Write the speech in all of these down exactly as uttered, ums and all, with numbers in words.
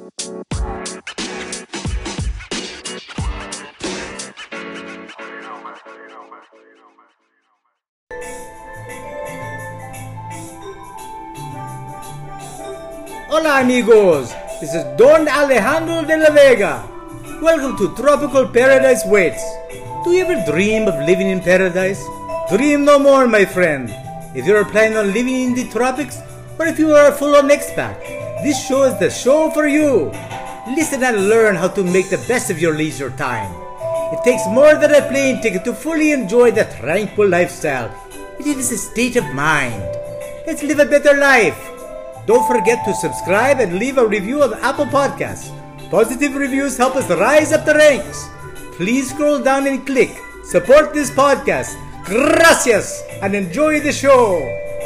Hola amigos, this is Don Alejandro de la Vega. Welcome to Tropical Paradise Waits. Do you ever dream of living in paradise? Dream no more, my friend. If you are planning on living in the tropics, or if you are a full-on expat, this show is the show for you. Listen and learn how to make the best of your leisure time. It takes more than a plane ticket to fully enjoy the tranquil lifestyle. It is a state of mind. Let's live a better life. Don't forget to subscribe and leave a review of Apple Podcasts. Positive reviews help us rise up the ranks. Please scroll down and click support this podcast. Gracias and enjoy the show.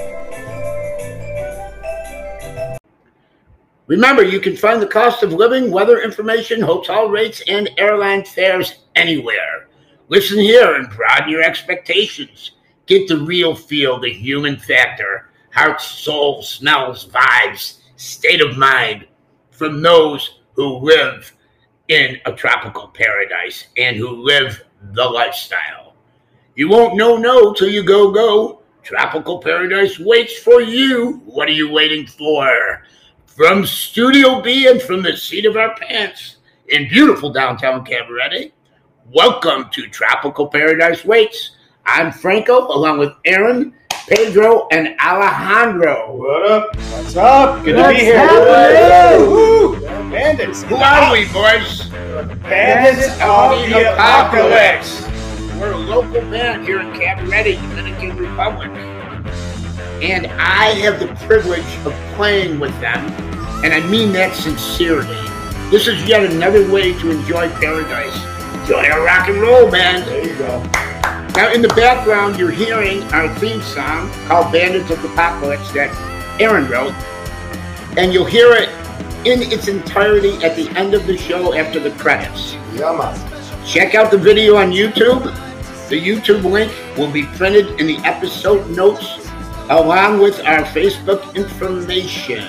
Remember, you can find the cost of living, weather information, hotel rates, and airline fares anywhere. Listen here and broaden your expectations. Get the real feel, the human factor. Heart, soul, smells, vibes, state of mind from those who live in a tropical paradise and who live the lifestyle. You won't know no till you go go. Tropical Paradise waits for you. What are you waiting for? From Studio B and from the seat of our pants in beautiful downtown Cabarete, welcome to Tropical Paradise Waits. I'm Franco along with Aaron, Pedro, and Alejandro. What up? What's up? Good What's to be here. happening? Bandits. Who are we, boys? Bandits of the Apocalypse. We're a local band here in Cabarete, Dominican Republic. And I have the privilege of playing with them, and I mean that sincerely. This is yet another way to enjoy paradise. Enjoy our rock and roll, man. There you go. Now, in the background, you're hearing our theme song called Bandits of the Apocalypse that Aaron wrote. And you'll hear it in its entirety at the end of the show after the credits. Yeah, man. Check out the video on YouTube. The YouTube link will be printed in the episode notes along with our Facebook information.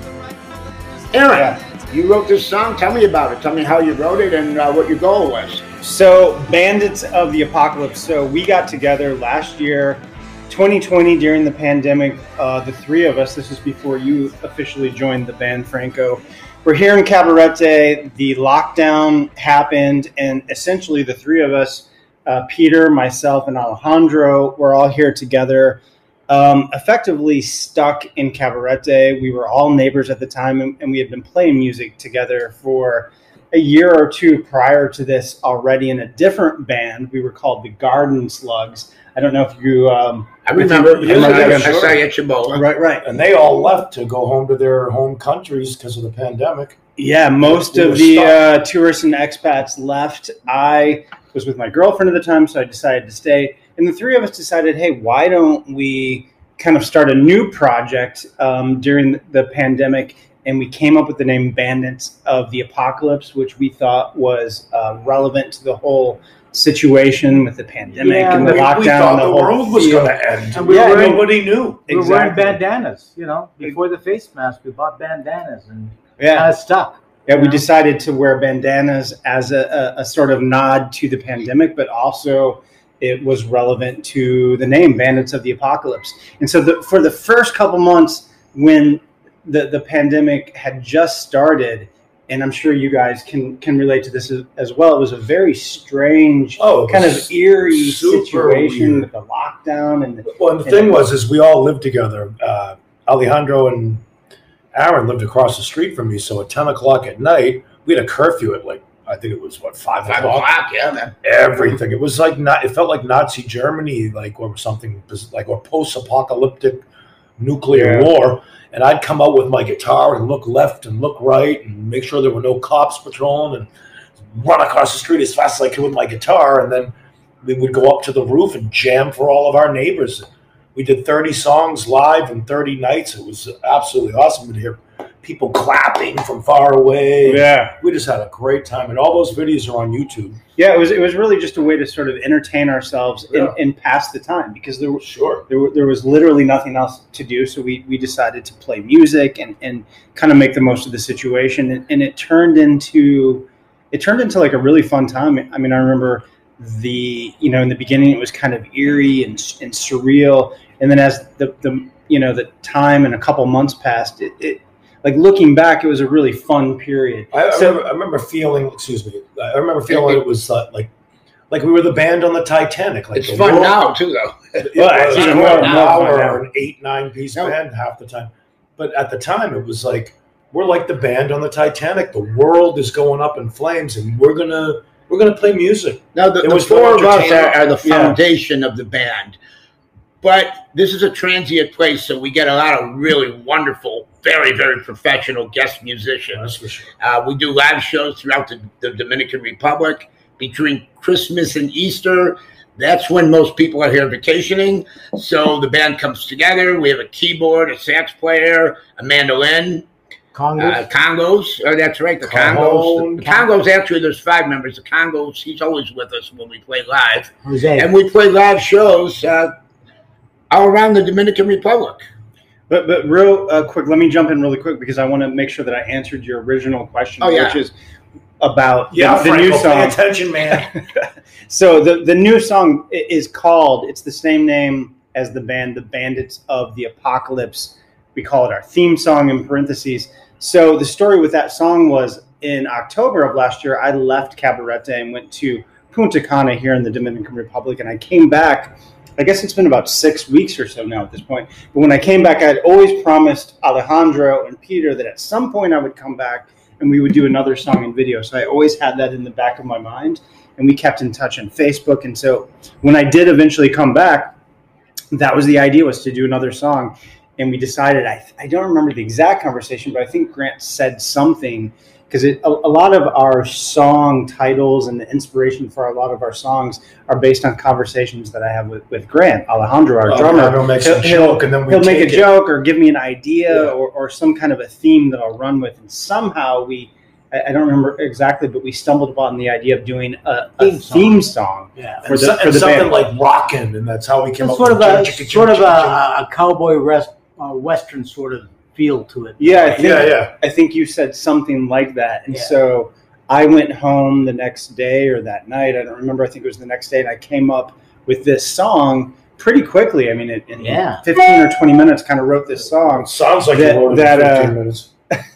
Aaron, yeah. You wrote this song. Tell me about it. Tell me how you wrote it and uh, what your goal was. So, Bandits of the Apocalypse. So, we got together last year, twenty twenty, during the pandemic. Uh, the three of us, this is before you officially joined the band, Franco. We're here in Cabarete. The lockdown happened, and essentially the three of us, uh, Peter, myself, and Alejandro, we're all here together, um, effectively stuck in Cabarete. We were all neighbors at the time, and, and we had been playing music together for a year or two prior to this already in a different band. We were called the Garden Slugs. I don't know if you... Um, I remember. You, you I, I, I saw you at Chibola. Right, right. And they all left to go home to their home countries because of the pandemic. Yeah, most We of were the stuck. uh, tourists and expats left. I was with my girlfriend at the time, so I decided to stay. And the three of us decided, hey, why don't we kind of start a new project um, during the pandemic? And we came up with the name Bandits of the Apocalypse, which we thought was uh, relevant to the whole situation with the pandemic Yeah, and the we, lockdown. we thought the the whole world was feel. going to end. And we Yeah, were wearing- Nobody knew. We were wearing Exactly. bandanas, you know, before the face mask. We bought bandanas and Yeah. kind of stuck. Yeah, we Yeah. decided to wear bandanas as a, a, a sort of nod to the pandemic, but also it was relevant to the name Bandits of the Apocalypse. And so the, for the first couple months when the, the pandemic had just started, and I'm sure you guys can, can relate to this as, as well, it was a very strange, Oh, it kind of was eerie super situation weird. with the lockdown. And the, Well, and the and thing was, is we all lived together. Uh, Alejandro and Aaron lived across the street from me. So at ten o'clock at night, we had a curfew at like, I think it was what, five, Five o'clock? o'clock, yeah, man. Everything. It was like, not, it felt like Nazi Germany, like, or something, like, or post-apocalyptic nuclear Yeah. war. And I'd come out with my guitar and look left and look right and make sure there were no cops patrolling and run across the street as fast as I could with my guitar. And then we would go up to the roof and jam for all of our neighbors. We did thirty songs live in thirty nights. It was absolutely awesome to hear people clapping from far away. Yeah. We just had a great time. And all those videos are on YouTube. Yeah, it was it was really just a way to sort of entertain ourselves Yeah. and, and pass the time because there, Sure. there, there was literally nothing else to do. So we, we decided to play music and, and kind of make the most of the situation. And, and it turned into it turned into like a really fun time. I mean, I remember the, you know, in the beginning it was kind of eerie and, and surreal. And then as the, the, you know, the time and a couple months passed, it, it like looking back, it was a really fun period. I, I, So- remember, I remember feeling, excuse me, I remember feeling it was uh, like, like we were the band on the Titanic. Like It's the fun world- now too, though. It Well, was actually, more, more- now more fun now. we're an eight, nine piece No. band half the time. But at the time, it was like, we're like the band on the Titanic. The world is going up in flames, and we're gonna we're gonna play music. Now, the, It the was four for of us are, entertainment. are the Yeah. foundation of the band. But this is a transient place, so we get a lot of really wonderful, very, very professional guest musicians. That's for sure. Uh, we do live shows throughout the, the Dominican Republic between Christmas and Easter. That's when most people are here vacationing. So the band comes together. We have a keyboard, a sax player, a mandolin, Congress. uh, congos. Oh, that's right, the Cajon. congos. The congos, actually, there's five members. The congos, he's always with us when we play live. Jose. And we play live shows uh, all around the Dominican Republic. But but real uh, quick, let me jump in really quick because I want to make sure that I answered your original question, Oh, yeah. which is about Yeah, the, the Franco, new pay song. attention, man. So the the new song i- is called. It's the same name as the band, the Bandits of the Apocalypse. We call it our theme song in parentheses. So the story with that song was in October of last year, I left Cabarete and went to Punta Cana here in the Dominican Republic, and I came back. I guess it's been about six weeks or so now at this point. But when I came back, I had always promised Alejandro and Peter that at some point I would come back and we would do another song and video. So I always had that in the back of my mind, and we kept in touch on Facebook. And so when I did eventually come back, that was the idea, was to do another song. And we decided, I, I don't remember the exact conversation, but I think Grant said something, because a, a lot of our song titles and the inspiration for a lot of our songs are based on conversations that I have with, with Grant, Alejandro, our Oh, drummer. Alejandro makes a He'll- joke, and then we He'll make take a it. joke or give me an idea Yeah. or, or some kind of a theme that I'll run with. And somehow we, I, I don't remember exactly, but we stumbled upon the idea of doing a, a Theme song. theme song. Yeah. For And, the- so, for and the something band. like rockin', and that's how we came It's up sort of with a Jim- sort of Jim- a, a cowboy rest, uh, western sort of feel to it. Yeah, I think, Yeah, yeah. I think you said something like that. And Yeah. so I went home the next day or that night. I don't remember. I think it was the next day. And I came up with this song pretty quickly. I mean, in, in Yeah. fifteen or twenty minutes, kind of wrote this song. Sounds like That- you wrote it that, in uh, fifteen minutes.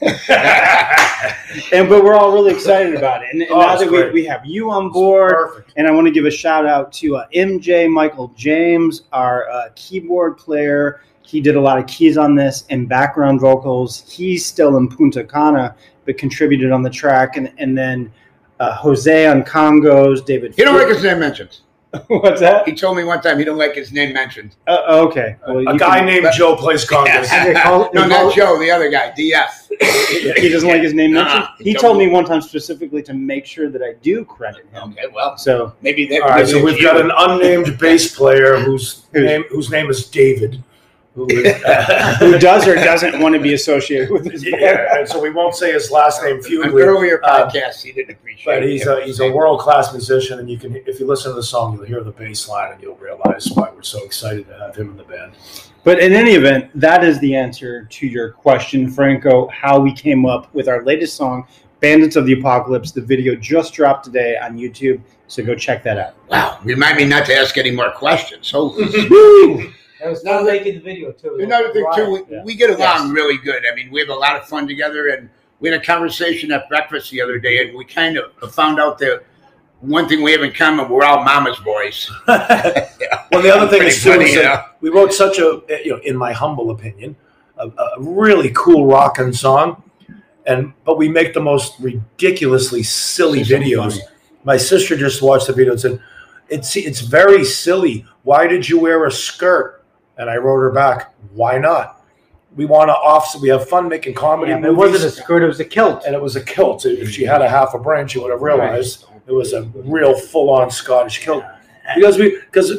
And but we're all really excited about it. And, and Oh, now it's that we, great. we have you on board, Perfect. and I want to give a shout out to uh, M J Michael James, our uh, keyboard player. He did a lot of keys on this and background vocals. He's still in Punta Cana, but contributed on the track. And and then uh, Jose on congos, David. He don't Fli- like his name mentioned. What's that? He told me one time he don't like his name mentioned. Uh, okay. Well, A you guy can- named Joe plays congas. They call- No, they not call- Joe, the other guy, D F. he doesn't like his name mentioned. Uh-uh. He told me one time specifically to make sure that I do credit him. Okay, well, So maybe that. All right, maybe so it's we've you. got an unnamed bass player whose Who's- name whose name is David. Who is, who does or doesn't want to be associated with this band? yeah, and so we won't say his last name. An Feud, earlier uh, podcast, he didn't appreciate but he's it. a he's a world class musician, and you can if you listen to the song, you'll hear the bass line, and you'll realize why we're so excited to have him in the band. But in any event, that is the answer to your question, Franco, how we came up with our latest song, Bandits of the Apocalypse. The video just dropped today on YouTube, so go check that out. Wow, remind me not to ask any more questions. Holy That was fun making the video too. Another thing too, we, Yeah. we get along Yes. really good. I mean, we have a lot of fun together, and we had a conversation at breakfast the other day, and we kind of found out that one thing we have in common: we're all mama's boys. Yeah. Well, the other thing Pretty is too funny, is you that know? we wrote such a, you know, in my humble opinion, a, a really cool rockin' song, and but we make the most ridiculously silly It's so videos. funny. My sister just watched the video and said, "It's it's very silly. Why did you wear a skirt?" And I wrote her back, "Why not? We want to off. We have fun making comedy Yeah, but it movies." wasn't a skirt; it was a kilt. and it was a kilt. If she had a half a brain, she would have realized it was a real full-on Scottish kilt. Because we, because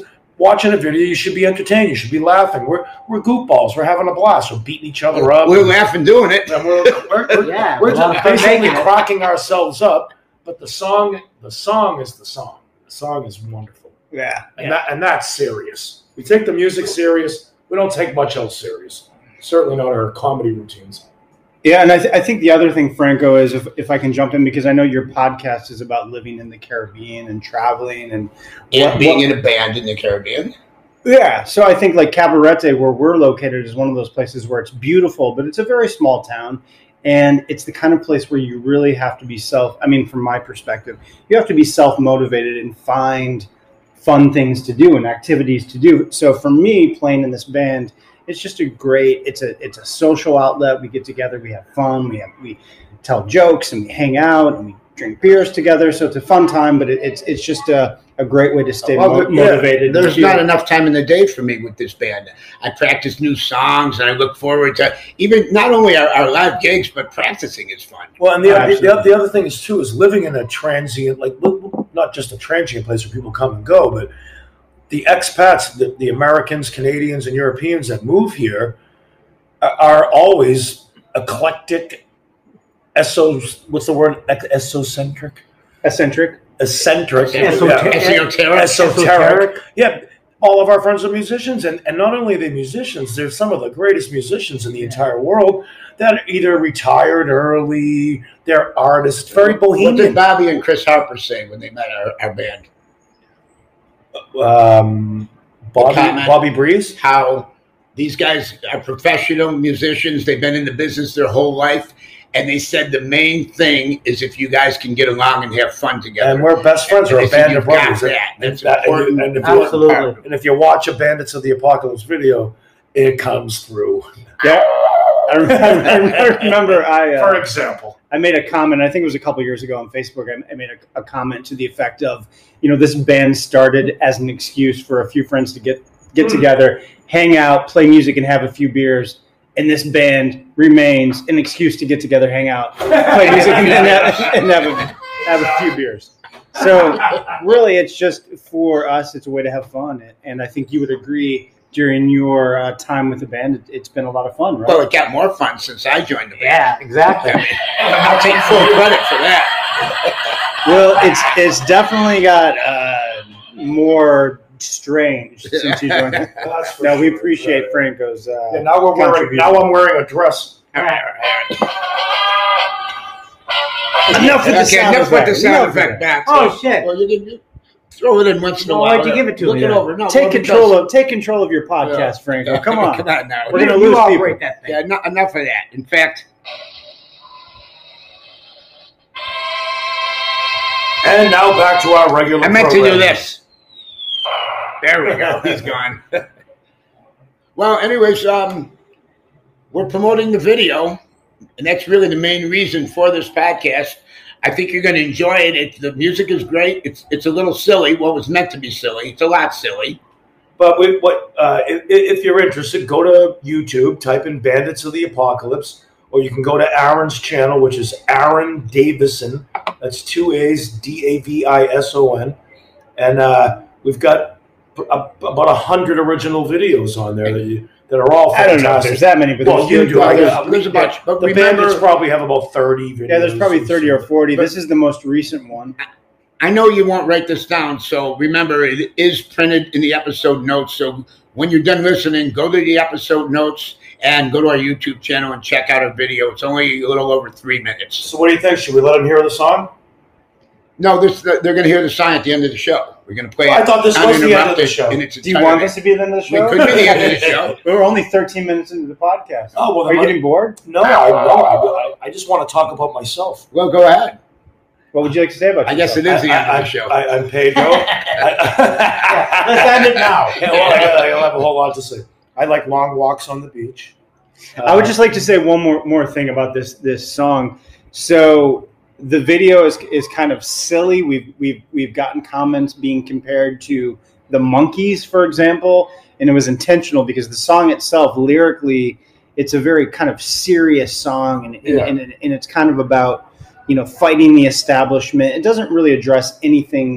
watching a video, you should be entertained. You should be laughing. We're we're goofballs. We're having a blast. We're beating each other up. We're laughing doing it. And we're we're, we're, Yeah, we're we're just making basically it. cracking ourselves up. But the song, the song is the song. The song is wonderful. Yeah. And that and that's serious. We take the music serious. We don't take much else serious. Certainly not our comedy routines. Yeah, and I, th- I think the other thing, Franco, is if, if I can jump in, because I know your podcast is about living in the Caribbean and traveling and And what- being what- in a band in the Caribbean. Yeah, so I think like Cabarete, where we're located, is one of those places where it's beautiful, but it's a very small town, and it's the kind of place where you really have to be self. I mean, from my perspective, you have to be self-motivated and find fun things to do and activities to do. So for me, playing in this band, it's just a great. It's a it's a social outlet. We get together, we have fun, we have we tell jokes, and we hang out, and we drink beers together. So it's a fun time, but it, it's it's just a, a great way to stay Well, mo- yeah, motivated. There's and not cute. enough time in the day for me with this band. I practice new songs, and I look forward to even not only our, our live gigs, but practicing is fun. Well, and the, the, Absolutely. the, the other thing is too is living in a transient, like not just a transient place where people come and go, but the expats, the, the Americans, Canadians, and Europeans that move here are, are always eclectic, eso, what's the word? Ex- Esocentric, Eccentric. eccentric, Esoteric. yeah. Esoteric. esoteric. Yeah, all of our friends are musicians, and, and not only are they musicians, they're some of the greatest musicians in the entire world that are either retired early, they're artists, very What did bohemian. Bobby and Chris Harper say when they met our, our band? Um, Bobby, comment. Bobby Breeze. How these guys are professional musicians. They've been in the business their whole life. And they said the main thing is if you guys can get along and have fun together. And we're best friends. We're They a said band of you've got brothers. that. That's And that- and you- important. and if you- Absolutely. And if you watch a Bandits of the Apocalypse video, it comes through. Yeah, I remember. I, remember I, For uh, example, I made a comment. I think it was a couple years ago on Facebook. I, I made a, a comment to the effect of, you know, this band started as an excuse for a few friends to get get together, hang out, play music, and have a few beers. And this band remains an excuse to get together, hang out, play music, and, then have, and have, a, have a few beers. So really, it's just for us. It's a way to have fun, and I think you would agree. During your uh, time with the band, it, it's been a lot of fun, right? Well, it got more fun since I joined the band. Yeah, exactly. I'll take full credit for that. Well, it's it's definitely got uh, more strange since you joined. that's for No, we sure. appreciate Franco's. Uh, Yeah, now we're wearing. contribution. Now I'm wearing a dress. All right, all right. Enough with the Okay, sound enough with the effect. sound Enough with effect it. back. Oh, shit. Well, you can throw it in once in a Well, while. why'd you give it to Look me it then? over. No, Take well, control because- of take control of your podcast, Yeah. Franco. Come on, Come on now. we're gonna You lose all people. break that thing. Yeah, no, enough of that. In fact, And now back to our regular. I meant to do programming. this. There we go. He's gone. Well, anyways, um, we're promoting the video, and that's really the main reason for this podcast. I think you're going to enjoy it. it. The music is great. It's it's a little silly. Well, it was meant to be silly. It's a lot silly. But we, what uh, if, if you're interested, go to YouTube, type in "Bandits of the Apocalypse," or you can go to Aaron's channel, which is Aaron Davison. That's two A's, D A V I S O N, and uh, we've got p- a- about a hundred original videos on there that you, that are all I don't know if fantastic. there's that many, but Well, there's, you do. I There's- got- there's a bunch, but the remember- Bandits probably have about thirty videos. yeah, there's probably thirty or forty. But- This is the most recent one. I know you won't write this down, so remember it is printed in the episode notes. So when you're done listening, go to the episode notes and go to our YouTube channel and check out our video. It's only a little over three minutes. So what do you think? Should we let them hear the song? No, this they're going to hear the song at the end of the show. We're going to play. Well, I it thought this was the end of the uninterrupted show. in its Do you want entirety. this to be the end of the show? We could be the end of the show. We're only thirteen minutes into the podcast. Oh, well, Are you then getting bored? No, I, no, I, I just want to talk about myself. Well, go ahead. What would you like to say about I guess yourself? it is the I, end of I, the show. I, I'm Pedro. I, Let's end it now. Yeah, well, I, I have a whole lot to say. I like long walks on the beach. I would just like to say one more more thing about this this song. So the video is is kind of silly. We've we've we've gotten comments being compared to the Monkees, for example, and it was intentional because the song itself, lyrically, it's a very kind of serious song, and and, Yeah. and, and it's kind of about, you know, fighting the establishment. It doesn't really address anything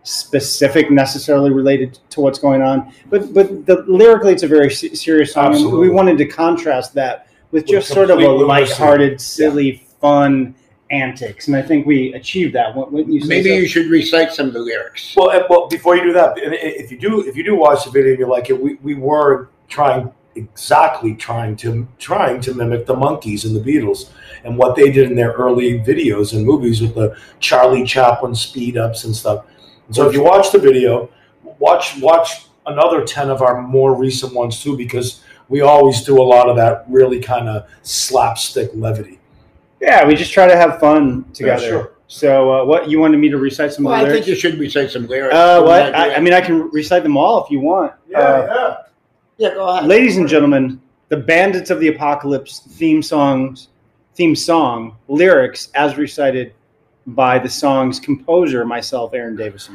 specific necessarily related to what's going on, but but the, lyrically it's a very se- serious song. And we wanted to contrast that with, with just sort of a lighthearted, silly, yeah. fun antics, and I think we achieved that. Wouldn't you say Maybe so? You should recite some of the lyrics. Well, and, well, before you do that, if you do, if you do watch the video and you like it, we, we were trying exactly trying to trying to mimic the Monkees and the Beatles and what they did in their early videos and movies with the Charlie Chaplin speed ups and stuff. So if you watch the video, watch watch another ten of our more recent ones too, because we always do a lot of that really kind of slapstick levity. Yeah, we just try to have fun together. Yeah, sure. So uh, what, you wanted me to recite some well, of the I lyrics? think you should recite some lyrics. Uh, what? I, I mean, I can recite them all if you want. Yeah, uh, yeah. Yeah, go ahead. Ladies and gentlemen, the Bandits of the Apocalypse theme songs, theme song lyrics as recited by the song's composer, myself, Aaron Davison.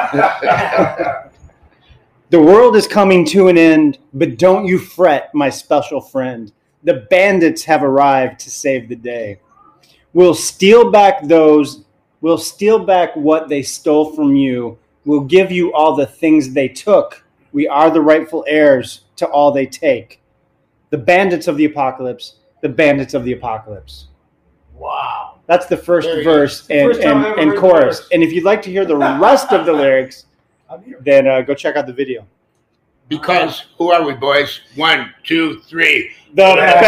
The world is coming to an end, but don't you fret, my special friend. The bandits have arrived to save the day. We'll steal back those, we'll steal back what they stole from you. We'll give you all the things they took. We are the rightful heirs to all they take. The bandits of the apocalypse, the bandits of the apocalypse. Wow. That's the first There you verse and, First time and, I ever and heard chorus. the verse. And if you'd like to hear the rest of the lyrics, I'm here. then uh, go check out the video. Because who are we, boys? One, two, three. The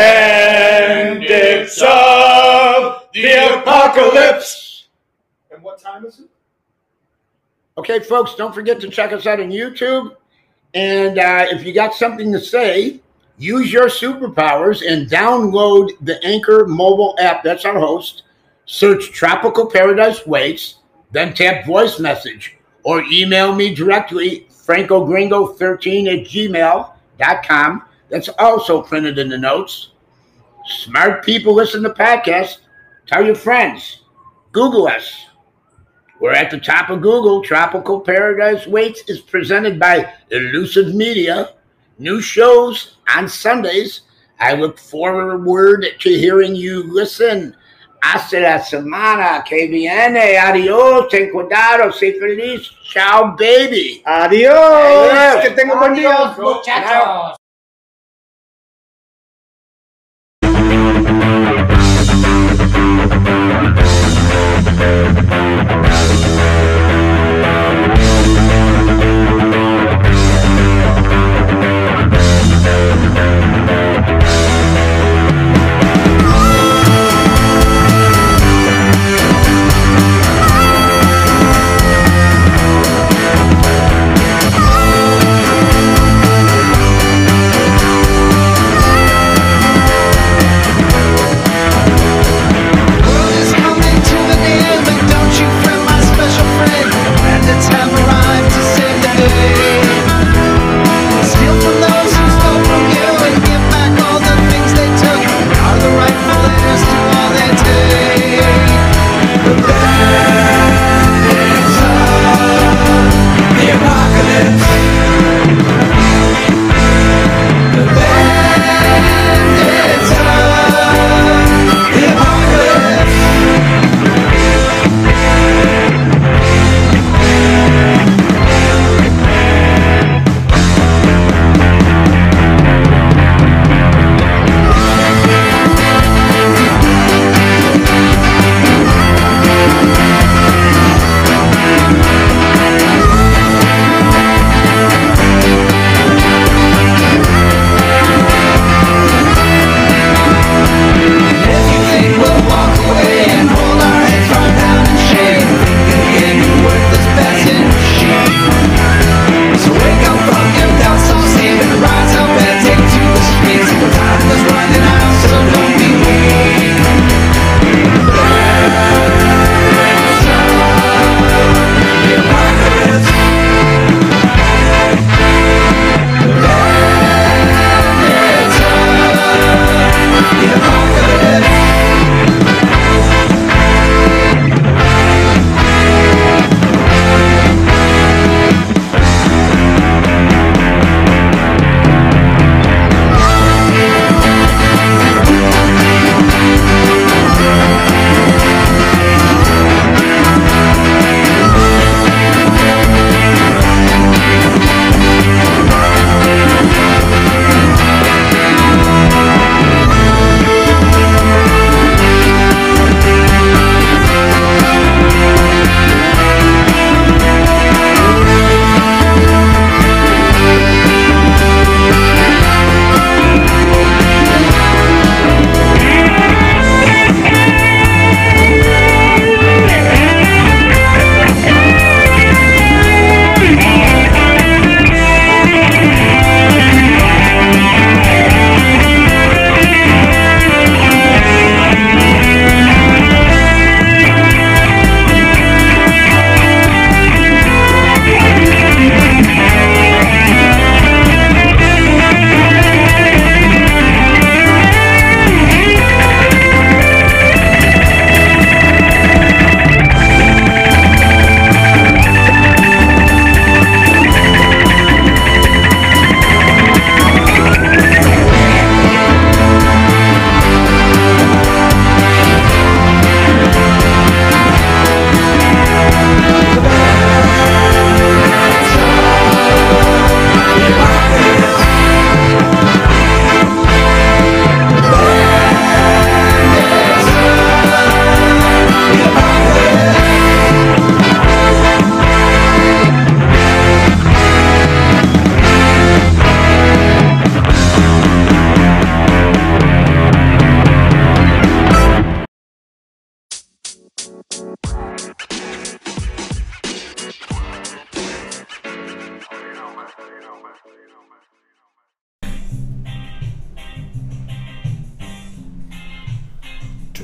bandits of the apocalypse. And what time is it? Okay, folks, don't forget to check us out on YouTube. And uh, if you got something to say, use your superpowers and download the Anchor mobile app. That's our host. Search Tropical Paradise Waits, then tap voice message or email me directly, franco gringo thirteen at gmail dot com. That's also printed in the notes. Smart people listen to podcasts. Tell your friends. Google us. We're at the top of Google. Tropical Paradise Waits is presented by Elusive Media. New shows on Sundays. I look forward to hearing you listen. Hasta la semana que viene. Adios. Ten cuidado. Sé feliz. Ciao, baby. Adios. Adiós. Que tenga buen día. Adiós, muchachos.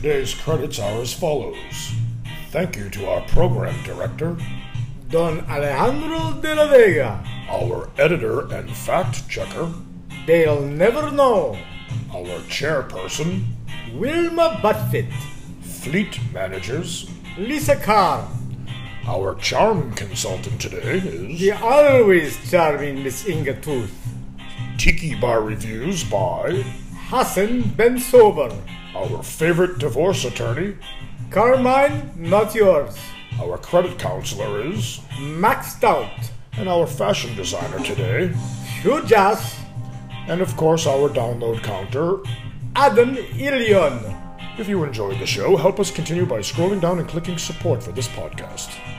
Today's credits are as follows. Thank you to our program director, Don Alejandro de la Vega. our editor and fact checker, They'll never know. our chairperson, Wilma Buttfit. fleet managers. Lisa Carr. Our charm consultant today is The always charming Miss Inga Tooth. Tiki Bar Reviews by Hassan Ben Sober. our favorite divorce attorney. Carmine, not yours. Our credit counselor is, Max Stout. and our fashion designer today, Hugh Jass. and of course our download counter. Adam Ilion. If you enjoyed the show, help us continue by scrolling down and clicking support for this podcast.